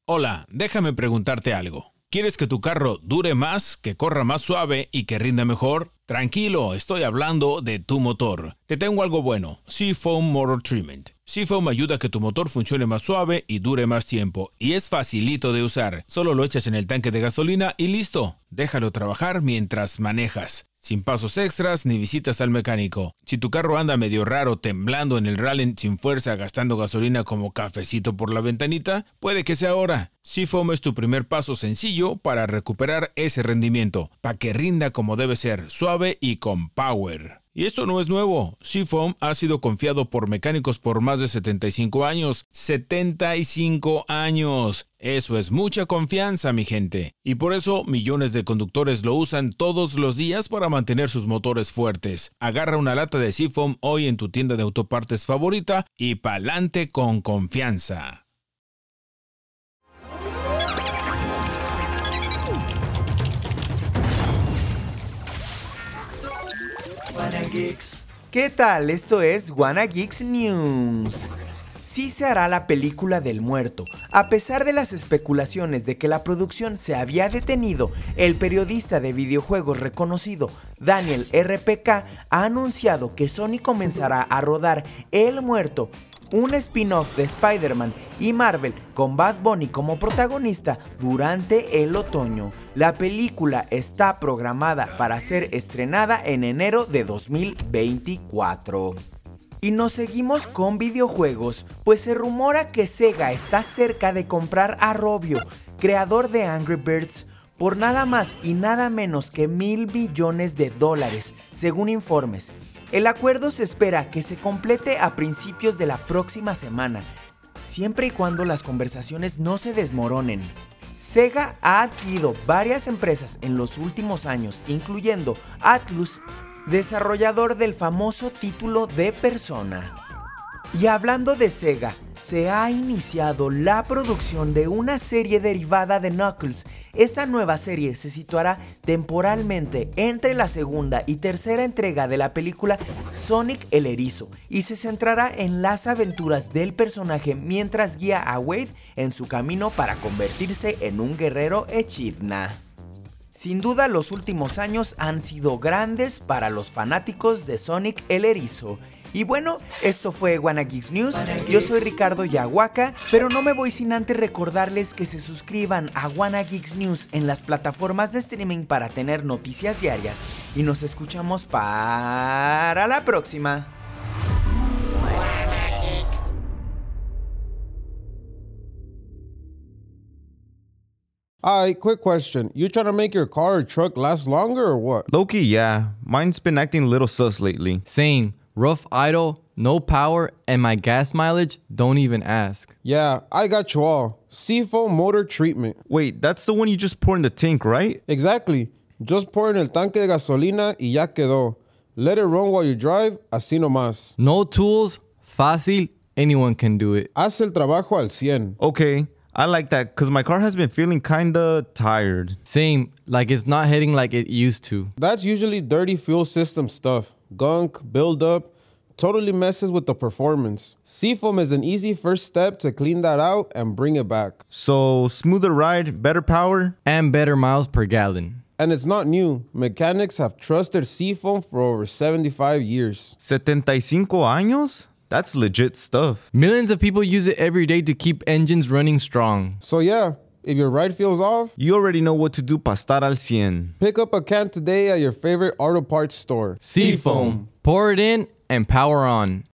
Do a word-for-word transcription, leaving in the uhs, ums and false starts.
Hola, déjame preguntarte algo. ¿Quieres que tu carro dure más, que corra más suave y que rinda mejor? Tranquilo, estoy hablando de tu motor. Te tengo algo bueno, Seafoam Motor Treatment. Seafoam ayuda a que tu motor funcione más suave y dure más tiempo. Y es facilito de usar. Solo lo echas en el tanque de gasolina y listo. Déjalo trabajar mientras manejas. Sin pasos extras ni visitas al mecánico. Si tu carro anda medio raro, temblando en el rally sin fuerza, gastando gasolina como cafecito por la ventanita, puede que sea ahora. Seafoam es tu primer paso sencillo para recuperar ese rendimiento, para que rinda como debe ser, suave y con power. Y esto no es nuevo. Seafoam ha sido confiado por mecánicos por más de setenta y cinco años. ¡setenta y cinco años! Eso es mucha confianza, mi gente. Y por eso millones de conductores lo usan todos los días para mantener sus motores fuertes. Agarra una lata de Seafoam hoy en tu tienda de autopartes favorita y pa'lante con confianza. ¿Qué tal? Esto es Wanna Geeks News. Sí se hará la película del muerto. A pesar de las especulaciones de que la producción se había detenido, el periodista de videojuegos reconocido Daniel R P K ha anunciado que Sony comenzará a rodar El Muerto, un spin-off de Spider-Man y Marvel con Bad Bunny como protagonista durante el otoño. La película está programada para ser estrenada en enero de dos mil veinticuatro. Y nos seguimos con videojuegos, pues se rumora que Sega está cerca de comprar a Rovio, creador de Angry Birds, por nada más y nada menos que mil millones de dólares, según informes. El acuerdo se espera que se complete a principios de la próxima semana, siempre y cuando las conversaciones no se desmoronen. Sega ha adquirido varias empresas en los últimos años, incluyendo Atlus, desarrollador del famoso título de Persona. Y hablando de Sega, se ha iniciado la producción de una serie derivada de Knuckles. Esta nueva serie se situará temporalmente entre la segunda y tercera entrega de la película Sonic el Erizo y se centrará en las aventuras del personaje mientras guía a Wade en su camino para convertirse en un guerrero Echidna. Sin duda, los últimos años han sido grandes para los fanáticos de Sonic el Erizo. Y bueno, esto fue Wanna Geeks News. Yo soy Ricardo Yahuaca, pero no me voy sin antes recordarles que se suscriban a Wanna Geeks News en las plataformas de streaming para tener noticias diarias. Y nos escuchamos para la próxima. Alright, quick question. You trying to make your car or truck last longer or what? Low-key, yeah. Mine's been acting a little sus lately. Same. Rough idle, no power, and my gas mileage, don't even ask. Yeah, I got you all. Seafoam Motor Treatment. Wait, that's the one you just pour in the tank, right? Exactly. Just pour in el tanque de gasolina y ya quedó. Let it run while you drive, así nomás. No tools, fácil, anyone can do it. Haz el trabajo al cien. Okay, I like that because my car has been feeling kinda tired. Same, like it's not hitting like it used to. That's usually dirty fuel system stuff. Gunk, buildup, totally messes with the performance. Seafoam is an easy first step to clean that out and bring it back. So, smoother ride, better power? And better miles per gallon. And it's not new. Mechanics have trusted Seafoam for over seventy-five years. setenta y cinco años? That's legit stuff. Millions of people use it every day to keep engines running strong. So yeah, if your ride feels off, you already know what to do para estar al cien. Pick up a can today at your favorite auto parts store. Seafoam. Pour it in and power on.